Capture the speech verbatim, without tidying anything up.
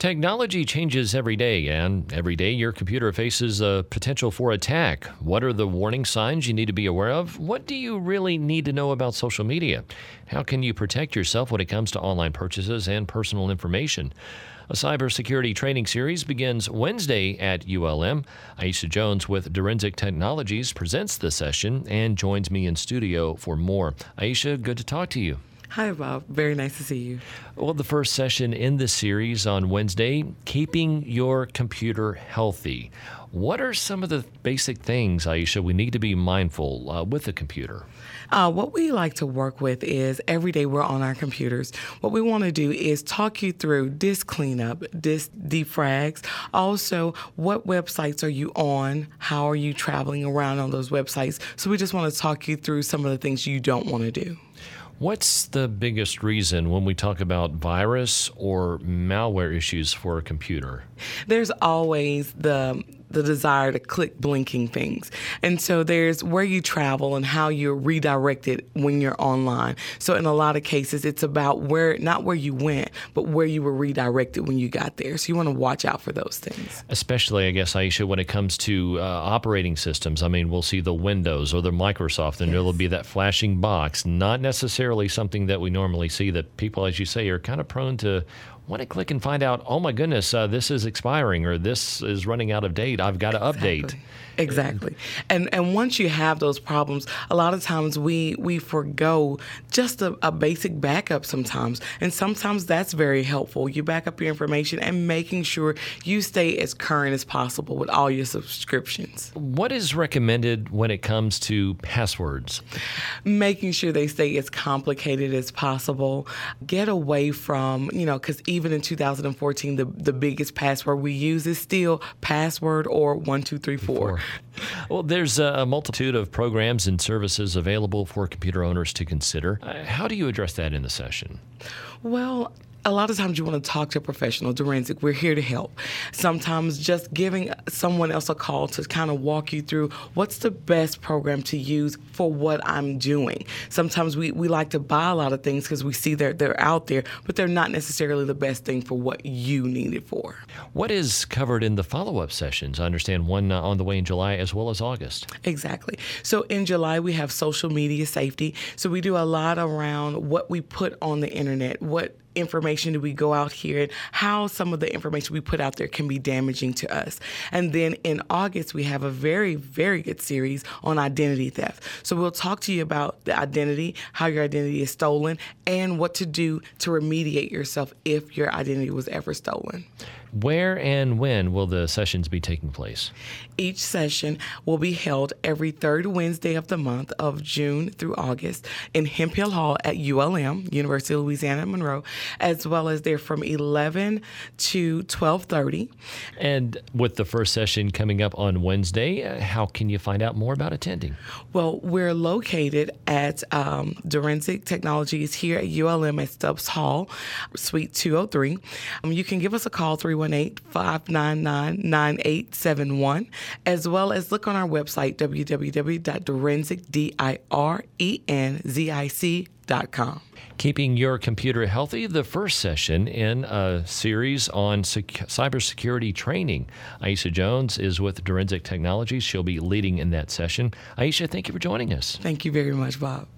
Technology changes every day, and every day your computer faces a potential for attack. What are the warning signs you need to be aware of? What do you really need to know about social media? How can you protect yourself when it comes to online purchases and personal information? A cybersecurity training series begins Wednesday at U L M. Aisha Jones with Dorensic Technologies presents the session and joins me in studio for more. Aisha, good to talk to you. Hi, Bob. Very nice to see you. Well, the first session in this series on Wednesday, keeping your computer healthy. What are some of the basic things, Aisha, we need to be mindful uh, with the computer? Uh, what we like to work with is every day we're on our computers. What we want to do is talk you through disk cleanup, disk defrags. Also, what websites are you on? How are you traveling around on those websites? So we just want to talk you through some of the things you don't want to do. What's the biggest reason when we talk about virus or malware issues for a computer? There's always the the desire to click blinking things. And so there's where you travel and how you're redirected when you're online. So in a lot of cases, it's about where, not where you went, but where you were redirected when you got there. So you want to watch out for those things. Especially, I guess, Aisha, when it comes to uh, operating systems. I mean, we'll see the Windows or the Microsoft, and yes, there'll be that flashing box. Not necessarily something that we normally see, that people, as you say, are kind of prone to want to click and find out, oh my goodness, uh, this is expiring or this is running out of date. I've got to exactly. update. Exactly. And and once you have those problems, a lot of times we, we forgo just a, a basic backup sometimes. And sometimes that's very helpful. You back up your information and making sure you stay as current as possible with all your subscriptions. What is recommended when it comes to passwords? Making sure they stay as complicated as possible. Get away from, you know, because even in two thousand fourteen, the, the biggest password we use is still password or one two three four. Well, there's a multitude of programs and services available for computer owners to consider. Uh, how do you address that in the session? Well, a lot of times you want to talk to a professional. Dorensic, we're here to help. Sometimes just giving someone else a call to kind of walk you through what's the best program to use for what I'm doing. Sometimes we, we like to buy a lot of things because we see they're, they're out there, but they're not necessarily the best thing for what you need it for. What is covered in the follow-up sessions? I understand one uh, on the way in July as well as August. Exactly. So in July, we have social media safety. So we do a lot around what we put on the internet, what information do we go out here, and how some of the information we put out there can be damaging to us. And then in August, we have a very, very good series on identity theft. So we'll talk to you about the identity, how your identity is stolen, and what to do to remediate yourself if your identity was ever stolen. Where and when will the sessions be taking place? Each session will be held every third Wednesday of the month of June through August in Hemphill Hall at U L M, University of Louisiana at Monroe, as well as they're from eleven to twelve thirty. And with the first session coming up on Wednesday, uh, how can you find out more about attending? Well, we're located at um, Dorensic Technologies here at U L M at Stubbs Hall, Suite two oh three. Um, you can give us a call, three one eight, five nine nine, nine eight seven one, as well as look on our website, w w w dot dorensic, D I R E N Z I C dot com. Keeping your computer healthy, the first session in a series on sec- cybersecurity training. Aisha Jones is with Dorensic Technologies. She'll be leading in that session. Aisha, thank you for joining us. Thank you very much, Bob.